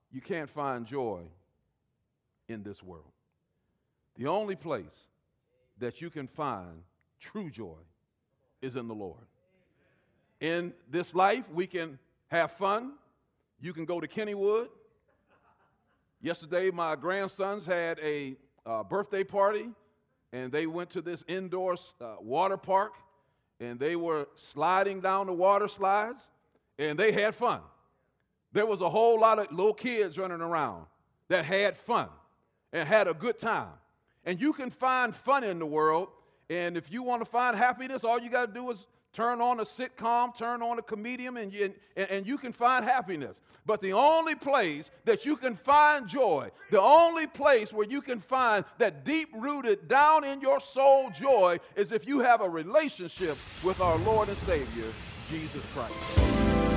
you can't find joy in this world. The only place that you can find true joy is in the Lord. In this life, we can have fun. You can go to Kennywood. Yesterday, my grandsons had a birthday party, and they went to this indoor water park, and they were sliding down the water slides, and they had fun. There was a whole lot of little kids running around that had fun and had a good time. And you can find fun in the world, and if you want to find happiness, all you got to do is turn on a sitcom, turn on a comedian, and you can find happiness. But the only place that you can find joy, the only place where you can find that deep-rooted, down in your soul joy is if you have a relationship with our Lord and Savior, Jesus Christ.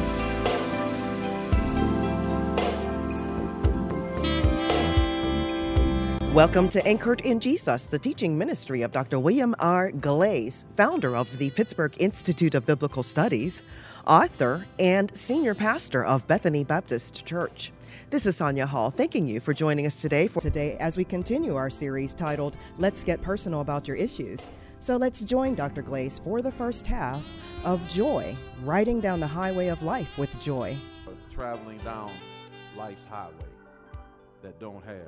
Welcome to Anchored in Jesus, the teaching ministry of Dr. William R. Glaze, founder of the Pittsburgh Institute of Biblical Studies, author, and senior pastor of Bethany Baptist Church. This is Sonia Hall, thanking you for joining us today as we continue our series titled, Let's Get Personal About Your Issues. So let's join Dr. Glaze for the first half of Joy, riding down the highway of life with joy. Traveling down life's highway that don't have joy.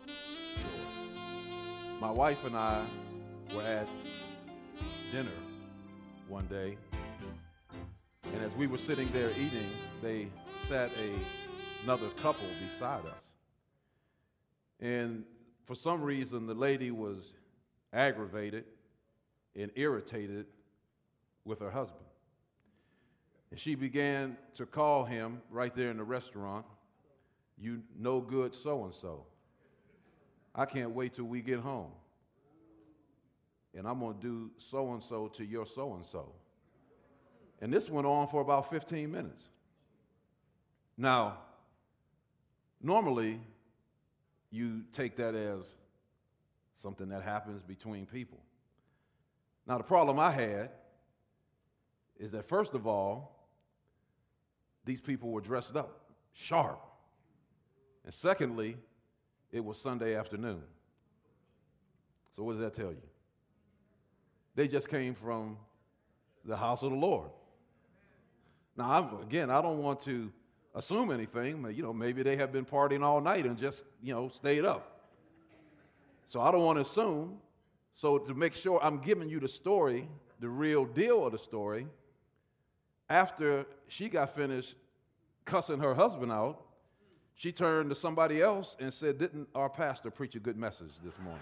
My wife and I were at dinner one day, and as we were sitting there eating, they sat another couple beside us. And for some reason, the lady was aggravated and irritated with her husband. And she began to call him right there in the restaurant, "You no good so-and-so. I can't wait till we get home. And I'm going to do so-and-so to your so-and-so." And this went on for about 15 minutes. Now, normally, you take that as something that happens between people. Now, the problem I had is that, first of all, these people were dressed up, sharp. And secondly, it was Sunday afternoon. So what does that tell you? They just came from the house of the Lord. Now, I don't want to assume anything. Maybe they have been partying all night and just, stayed up. So I don't want to assume. So to make sure I'm giving you the story, the real deal of the story, after she got finished cussing her husband out, she turned to somebody else and said, "Didn't our pastor preach a good message this morning?"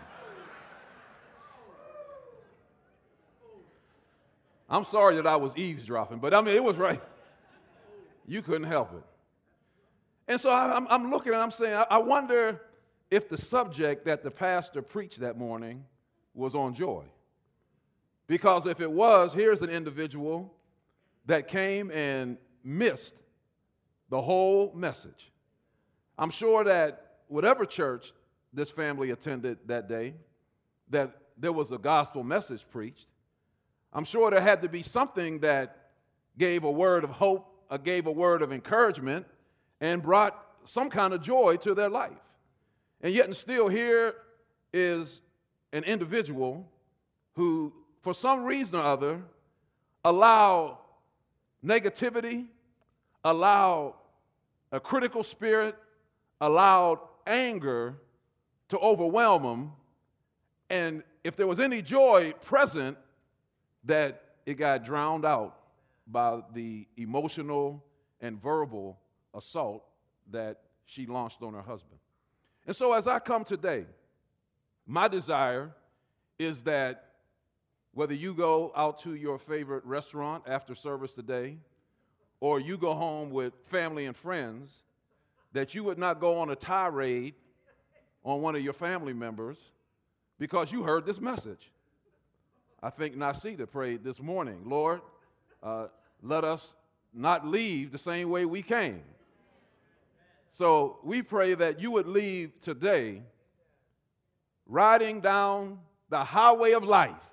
I'm sorry that I was eavesdropping, but it was right. You couldn't help it. And so I'm looking and I'm saying, I wonder if the subject that the pastor preached that morning was on joy. Because if it was, here's an individual that came and missed the whole message. I'm sure that whatever church this family attended that day, that there was a gospel message preached. I'm sure there had to be something that gave a word of hope, gave a word of encouragement, and brought some kind of joy to their life. And yet and still here is an individual who, for some reason or other, allowed negativity, allowed a critical spirit, allowed anger to overwhelm them, and if there was any joy present, that it got drowned out by the emotional and verbal assault that she launched on her husband. And so as I come today, my desire is that whether you go out to your favorite restaurant after service today, or you go home with family and friends, that you would not go on a tirade on one of your family members because you heard this message. I think Nasita prayed this morning, "Lord, let us not leave the same way we came." So we pray that you would leave today riding down the highway of life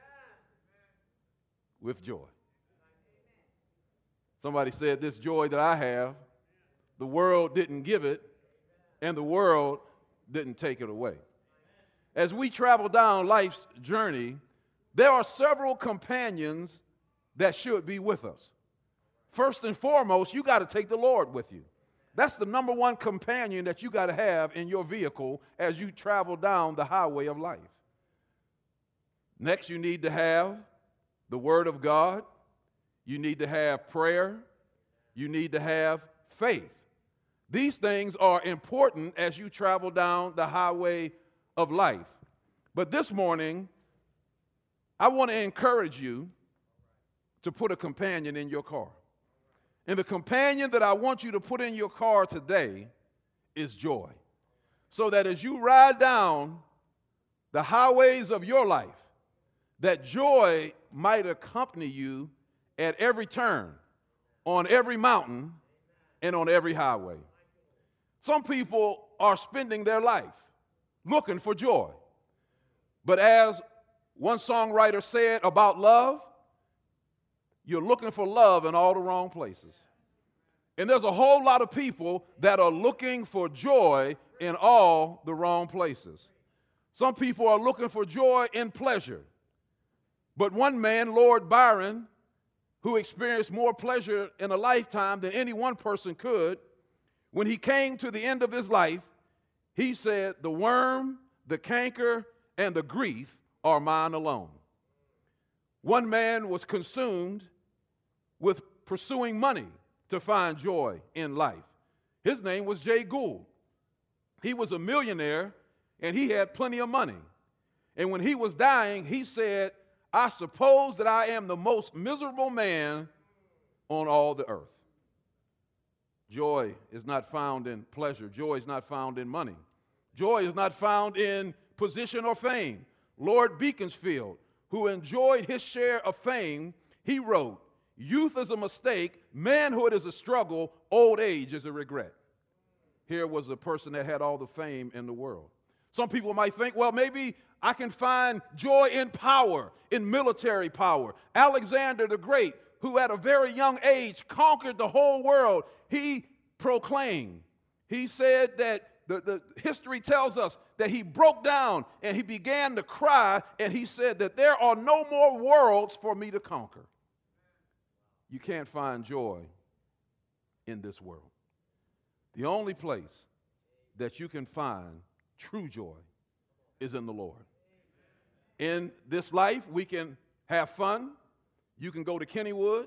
with joy. Somebody said, "This joy that I have, the world didn't give it, and the world didn't take it away. As we travel down life's journey, there are several companions that should be with us. First and foremost, you got to take the Lord with you. That's the number one companion that you got to have in your vehicle as you travel down the highway of life. Next, you need to have the Word of God. You need to have prayer. You need to have faith. These things are important as you travel down the highway of life. But this morning, I want to encourage you to put a companion in your car. And the companion that I want you to put in your car today is joy. So that as you ride down the highways of your life, that joy might accompany you at every turn, on every mountain, and on every highway. Some people are spending their life looking for joy. But as one songwriter said about love, you're looking for love in all the wrong places. And there's a whole lot of people that are looking for joy in all the wrong places. Some people are looking for joy in pleasure. But one man, Lord Byron, who experienced more pleasure in a lifetime than any one person could, when he came to the end of his life, he said, "The worm, the canker, and the grief are mine alone." One man was consumed with pursuing money to find joy in life. His name was Jay Gould. He was a millionaire, and he had plenty of money. And when he was dying, he said, "I suppose that I am the most miserable man on all the earth." Joy is not found in pleasure. Joy is not found in money. Joy is not found in position or fame. Lord Beaconsfield, who enjoyed his share of fame, he wrote, "Youth is a mistake, manhood is a struggle, old age is a regret." Here was a person that had all the fame in the world. Some people might think, well, maybe I can find joy in power, in military power. Alexander the Great, who at a very young age conquered the whole world, he proclaimed. He said that the history tells us that he broke down and he began to cry, and he said that there are no more worlds for me to conquer. You can't find joy in this world. The only place that you can find true joy is in the Lord. In this life, we can have fun. You can go to Kennywood.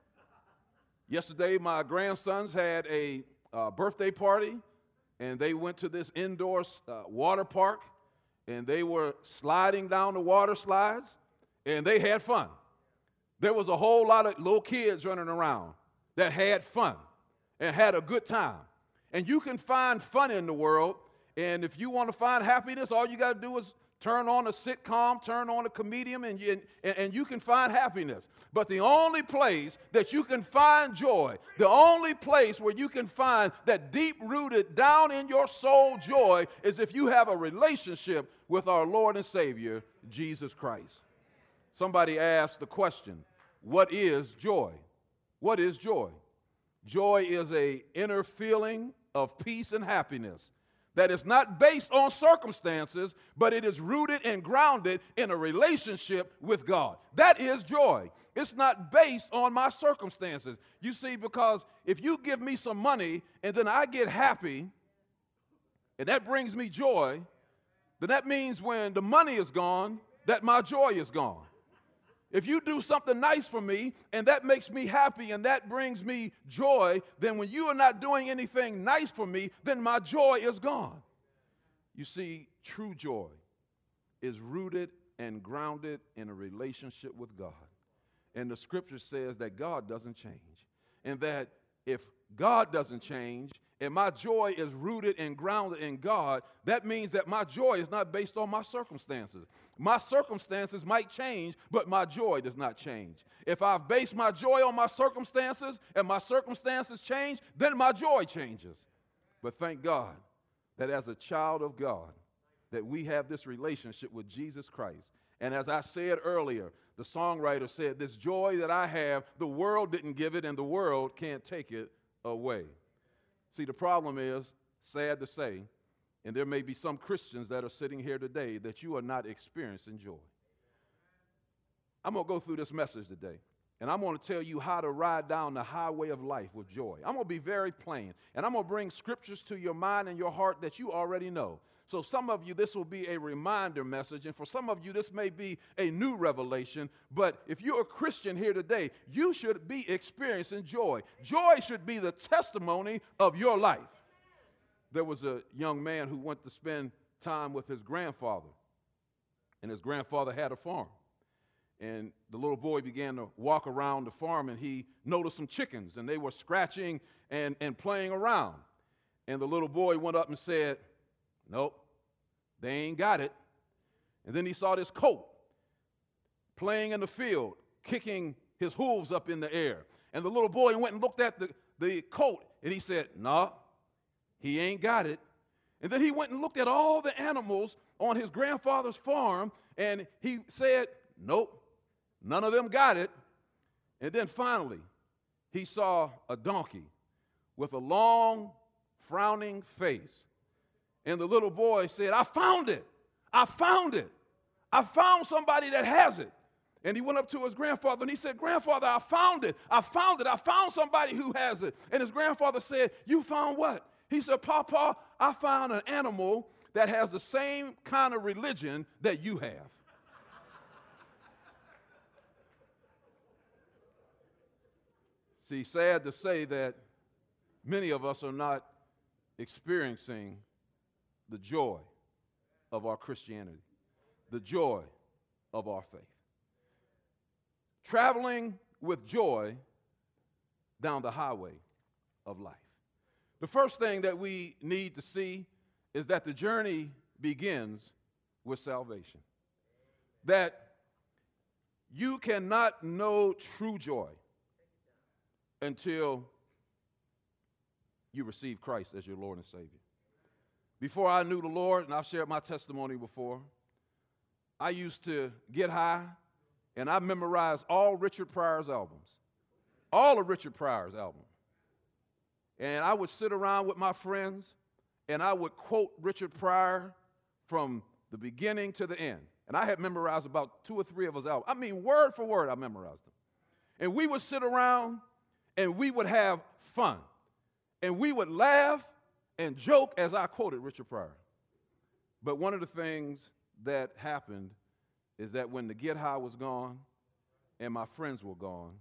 Yesterday, my grandsons had a birthday party, and they went to this indoor water park, and they were sliding down the water slides, and they had fun. There was a whole lot of little kids running around that had fun and had a good time. And you can find fun in the world, and if you want to find happiness, all you got to do is turn on a sitcom, turn on a comedian, and you can find happiness. But the only place that you can find joy, the only place where you can find that deep-rooted, down in your soul joy is if you have a relationship with our Lord and Savior, Jesus Christ. Somebody asked the question, what is joy? What is joy? Joy is an inner feeling of peace and happiness that is not based on circumstances, but it is rooted and grounded in a relationship with God. That is joy. It's not based on my circumstances. You see, because if you give me some money and then I get happy and that brings me joy, then that means when the money is gone, that my joy is gone. If you do something nice for me and that makes me happy and that brings me joy, then when you are not doing anything nice for me, then my joy is gone. You see, true joy is rooted and grounded in a relationship with God. And the scripture says that God doesn't change. And that if God doesn't change and my joy is rooted and grounded in God, that means that my joy is not based on my circumstances. My circumstances might change, but my joy does not change. If I've based my joy on my circumstances and my circumstances change, then my joy changes. But thank God that as a child of God, that we have this relationship with Jesus Christ. And as I said earlier, the songwriter said, this joy that I have, the world didn't give it and the world can't take it away. See, the problem is sad to say, and there may be some Christians that are sitting here today, that you are not experiencing joy. I'm going to go through this message today, and I'm going to tell you how to ride down the highway of life with joy. I'm going to be very plain, and I'm going to bring scriptures to your mind and your heart that you already know. So some of you, this will be a reminder message, and for some of you, this may be a new revelation, but if you're a Christian here today, you should be experiencing joy. Joy should be the testimony of your life. There was a young man who went to spend time with his grandfather, and his grandfather had a farm. And the little boy began to walk around the farm, and he noticed some chickens, and they were scratching and playing around. And the little boy went up and said, "Nope, they ain't got it." And then he saw this colt playing in the field, kicking his hooves up in the air. And the little boy went and looked at the colt, and he said, "No, he ain't got it." And then he went and looked at all the animals on his grandfather's farm, and he said, "Nope, none of them got it." And then finally, he saw a donkey with a long, frowning face. And the little boy said, "I found it. I found it. I found somebody that has it." And he went up to his grandfather and he said, "Grandfather, I found it. I found it. I found somebody who has it." And his grandfather said, "You found what?" He said, "Papa, I found an animal that has the same kind of religion that you have." See, sad to say that many of us are not experiencing the joy of our Christianity, the joy of our faith. Traveling with joy down the highway of life. The first thing that we need to see is that the journey begins with salvation. That you cannot know true joy until you receive Christ as your Lord and Savior. Before I knew the Lord, and I've shared my testimony before, I used to get high, and I memorized all Richard Pryor's albums, all of Richard Pryor's albums. And I would sit around with my friends, and I would quote Richard Pryor from the beginning to the end. And I had memorized about 2 or 3 of his albums. I mean, word for word, I memorized them. And we would sit around, and we would have fun. And we would laugh and joke as I quoted Richard Pryor. But one of the things that happened is that when the get high was gone and my friends were gone,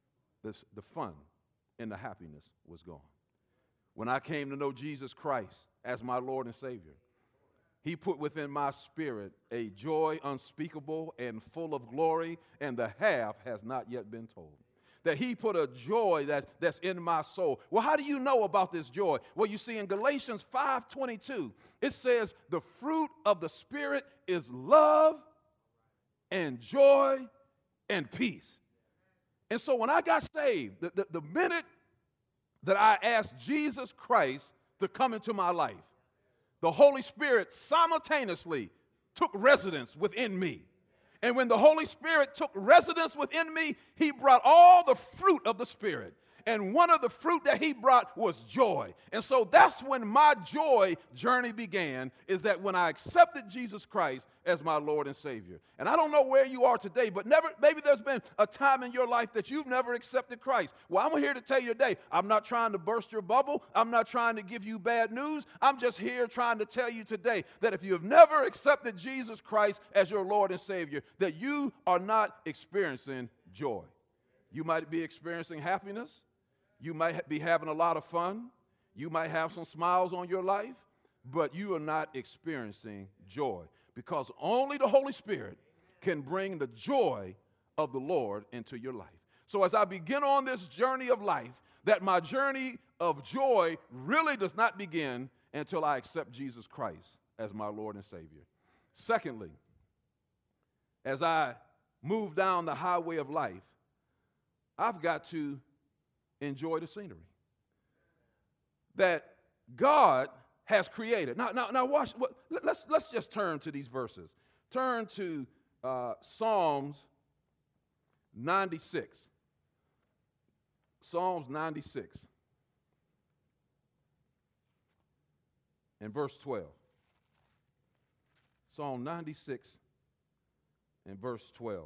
the fun and the happiness was gone. When I came to know Jesus Christ as my Lord and Savior, He put within my spirit a joy unspeakable and full of glory, and the half has not yet been told. That He put a joy that's in my soul. Well, how do you know about this joy? Well, you see in Galatians 5:22, it says the fruit of the Spirit is love and joy and peace. And so when I got saved, the minute that I asked Jesus Christ to come into my life, the Holy Spirit simultaneously took residence within me. And when the Holy Spirit took residence within me, He brought all the fruit of the Spirit. And one of the fruit that He brought was joy. And so that's when my joy journey began, is that when I accepted Jesus Christ as my Lord and Savior. And I don't know where you are today, but maybe there's been a time in your life that you've never accepted Christ. Well, I'm here to tell you today, I'm not trying to burst your bubble. I'm not trying to give you bad news. I'm just here trying to tell you today that if you have never accepted Jesus Christ as your Lord and Savior, that you are not experiencing joy. You might be experiencing happiness. You might be having a lot of fun. You might have some smiles on your life, but you are not experiencing joy, because only the Holy Spirit can bring the joy of the Lord into your life. So as I begin on this journey of life, that my journey of joy really does not begin until I accept Jesus Christ as my Lord and Savior. Secondly, as I move down the highway of life, I've got to enjoy the scenery that God has created. Now watch. Let's just turn to these verses. Turn to Psalms 96. Psalms 96. and verse 12. Psalm 96 and verse 12.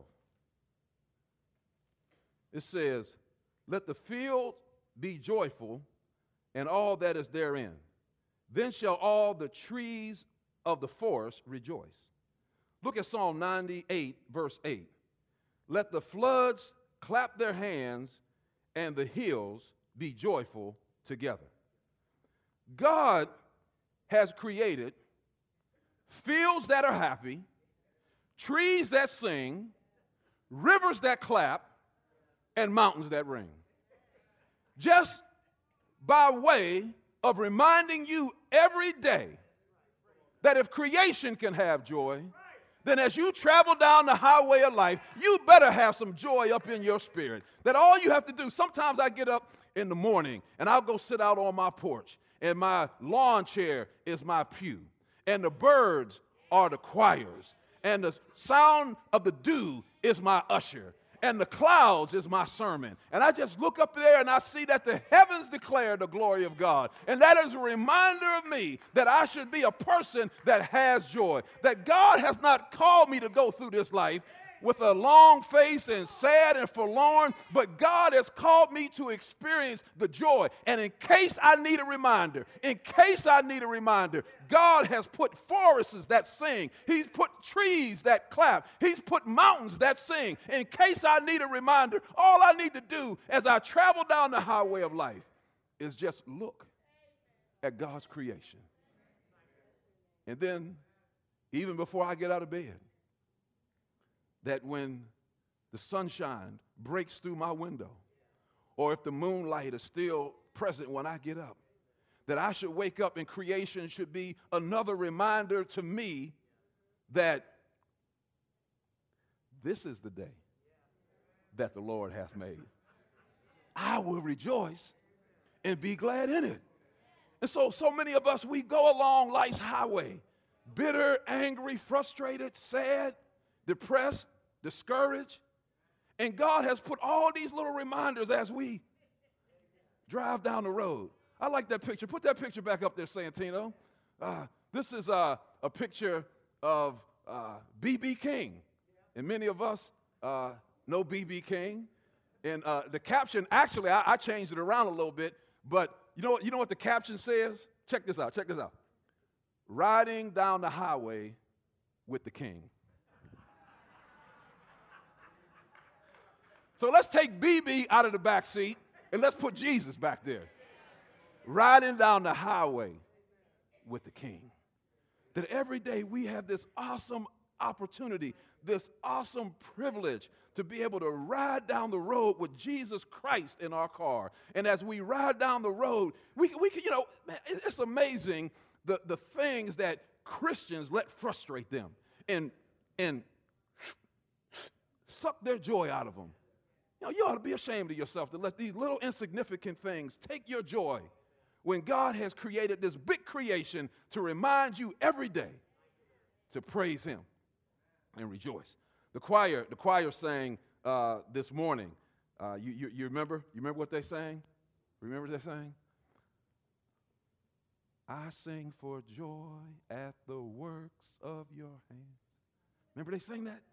It says, let the field be joyful and all that is therein. Then shall all the trees of the forest rejoice. Look at Psalm 98, verse 8. Let the floods clap their hands and the hills be joyful together. God has created fields that are happy, trees that sing, rivers that clap, and mountains that ring. Just by way of reminding you every day that if creation can have joy, then as you travel down the highway of life, you better have some joy up in your spirit. That all you have to do, sometimes I get up in the morning and I'll go sit out on my porch, and my lawn chair is my pew, and the birds are the choirs, and the sound of the dew is my usher, and the clouds is my sermon. And I just look up there and I see that the heavens declare the glory of God. And that is a reminder of me that I should be a person that has joy. That God has not called me to go through this life with a long face and sad and forlorn, but God has called me to experience the joy. And in case I need a reminder, God has put forests that sing. He's put trees that clap. He's put mountains that sing. In case I need a reminder, all I need to do as I travel down the highway of life is just look at God's creation. And then, even before I get out of bed, that when the sunshine breaks through my window, or if the moonlight is still present when I get up, that I should wake up and creation should be another reminder to me that this is the day that the Lord hath made. I will rejoice and be glad in it. And so many of us, we go along life's highway, bitter, angry, frustrated, sad, depressed, discouraged. And God has put all these little reminders as we drive down the road. I like that picture. Put that picture back up there, Santino. This is a picture of B.B. King. And many of us know B.B. King. And the caption, actually, I changed it around a little bit. But you know what the caption says? Check this out. Riding down the highway with the King. So let's take BB out of the back seat and let's put Jesus back there. Riding down the highway with the King. That every day we have this awesome opportunity, this awesome privilege to be able to ride down the road with Jesus Christ in our car. And as we ride down the road, we can, man, it's amazing the things that Christians let frustrate them and suck their joy out of them. You ought to be ashamed of yourself to let these little insignificant things take your joy when God has created this big creation to remind you every day to praise Him and rejoice. The choir sang this morning. You remember? You remember what they sang? Remember what they sang? I sing for joy at the works of your hands. Remember they sang that?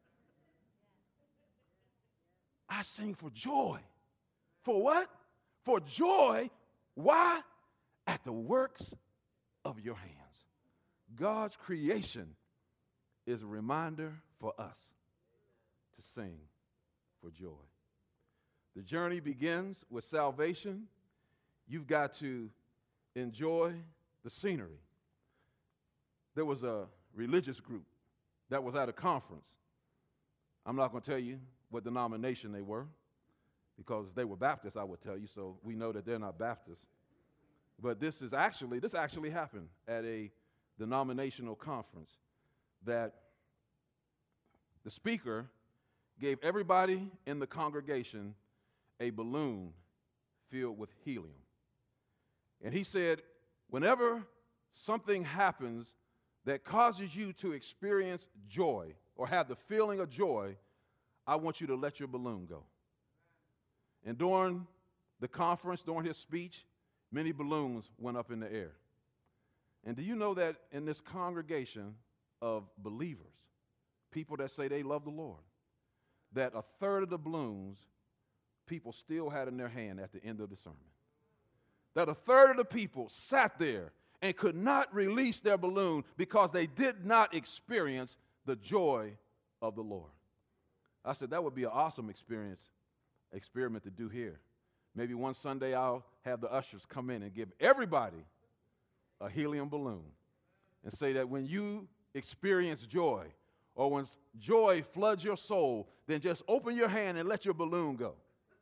I sing for joy. For what? For joy. Why? At the works of your hands. God's creation is a reminder for us to sing for joy. The journey begins with salvation. You've got to enjoy the scenery. There was a religious group that was at a conference. I'm not going to tell you what denomination they were, because if they were Baptists, I would tell you, so we know that they're not Baptists. But this actually happened at a denominational conference, that the speaker gave everybody in the congregation a balloon filled with helium. And he said, whenever something happens that causes you to experience joy or have the feeling of joy, I want you to let your balloon go. And during the conference, during his speech, many balloons went up in the air. And do you know that in this congregation of believers, people that say they love the Lord, that a third of the balloons people still had in their hand at the end of the sermon? That a third of the people sat there and could not release their balloon because they did not experience the joy of the Lord. I said that would be an awesome experiment to do here. Maybe one Sunday I'll have the ushers come in and give everybody a helium balloon and say that when you experience joy, or when joy floods your soul, then just open your hand and let your balloon go.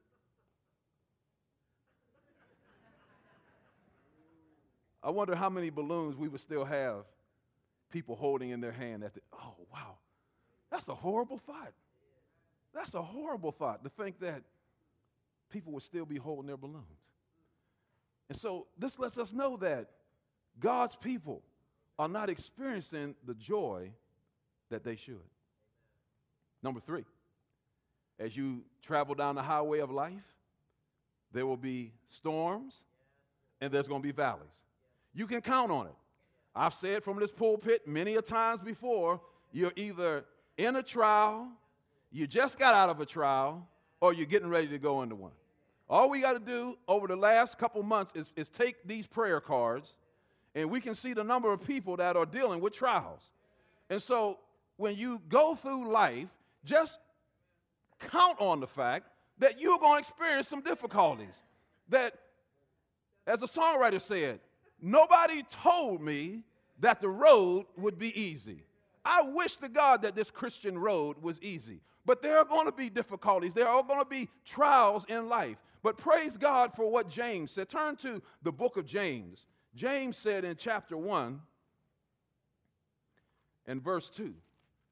I wonder how many balloons we would still have people holding in their hand oh, wow, that's a horrible thought. That's a horrible thought, to think that people would still be holding their balloons. And so this lets us know that God's people are not experiencing the joy that they should. Number 3, as you travel down the highway of life, there will be storms and there's going to be valleys. You can count on it. I've said from this pulpit many a times before, you're either in a trial, you just got out of a trial, or you're getting ready to go into one. All we got to do over the last couple months is take these prayer cards, and we can see the number of people that are dealing with trials. And so when you go through life, just count on the fact that you're going to experience some difficulties. That, as the songwriter said, nobody told me that the road would be easy. I wish to God that this Christian road was easy. But there are going to be difficulties. There are going to be trials in life. But praise God for what James said. Turn to the book of James. James said in chapter 1 and verse 2. And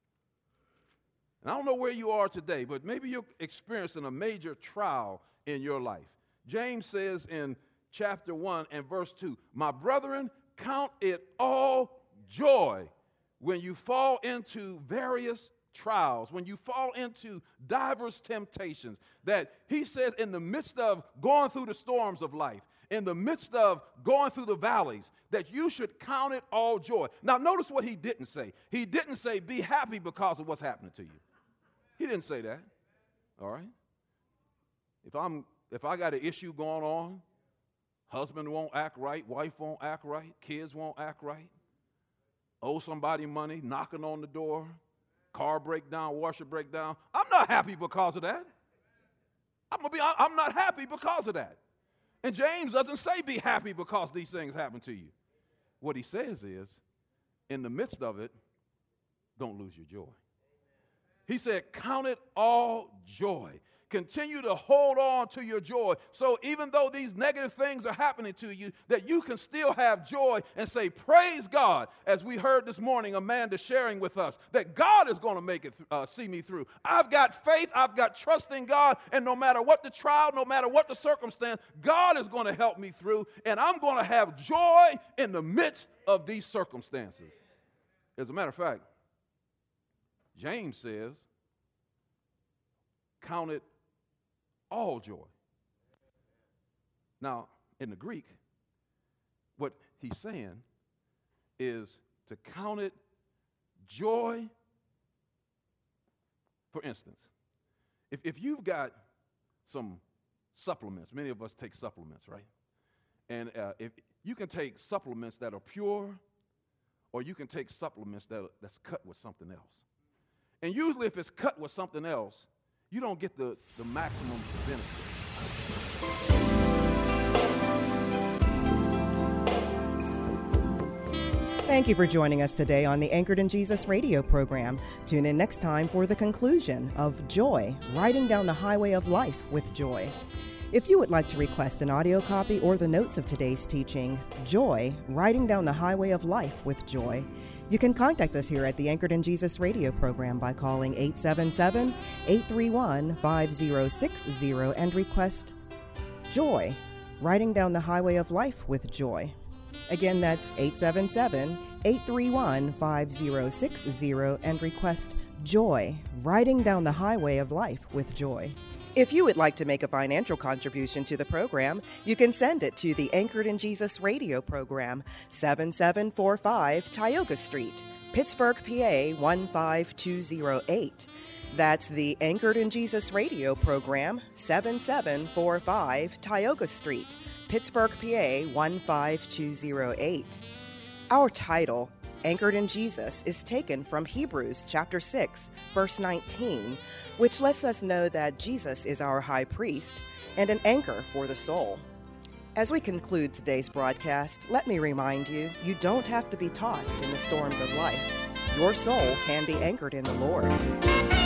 I don't know where you are today, but maybe you're experiencing a major trial in your life. James says in chapter 1 and verse 2, "My brethren, count it all joy when you fall into various trials, when you fall into diverse temptations." That he says in the midst of going through the storms of life, in the midst of going through the valleys, that you should count it all joy. Now notice what he didn't say. He didn't say be happy because of what's happening to you. He didn't say that. All right? If I got an issue going on, husband won't act right, wife won't act right, kids won't act right, owe somebody money, knocking on the door, car breakdown, washer breakdown, I'm not happy because of that. I'm not happy because of that. And James doesn't say be happy because these things happen to you. What he says is, in the midst of it, don't lose your joy. He said, count it all joy. Continue to hold on to your joy. So even though these negative things are happening to you, that you can still have joy and say, praise God, as we heard this morning, Amanda sharing with us, that God is going to make it see me through. I've got faith, I've got trust in God, and no matter what the trial, no matter what the circumstance, God is going to help me through, and I'm going to have joy in the midst of these circumstances. As a matter of fact, James says, count it all joy. Now, in the Greek, what he's saying is to count it joy. For instance, if you've got some supplements, many of us take supplements, right? And if you can take supplements that are pure, or you can take supplements that's cut with something else. And usually if it's cut with something else, you don't get the maximum benefit. Thank you for joining us today on the Anchored in Jesus radio program. Tune in next time for the conclusion of Joy, Riding Down the Highway of Life with Joy. If you would like to request an audio copy or the notes of today's teaching, Joy, Riding Down the Highway of Life with Joy, you can contact us here at the Anchored in Jesus radio program by calling 877-831-5060 and request Joy, Riding Down the Highway of Life with Joy. Again, that's 877-831-5060 and request Joy, Riding Down the Highway of Life with Joy. If you would like to make a financial contribution to the program, you can send it to the Anchored in Jesus radio program, 7745 Tioga Street, Pittsburgh, PA 15208. That's the Anchored in Jesus radio program, 7745 Tioga Street, Pittsburgh, PA 15208. Our title, Anchored in Jesus, is taken from Hebrews chapter 6, verse 19, which lets us know that Jesus is our high priest and an anchor for the soul. As we conclude today's broadcast, let me remind you, you don't have to be tossed in the storms of life. Your soul can be anchored in the Lord.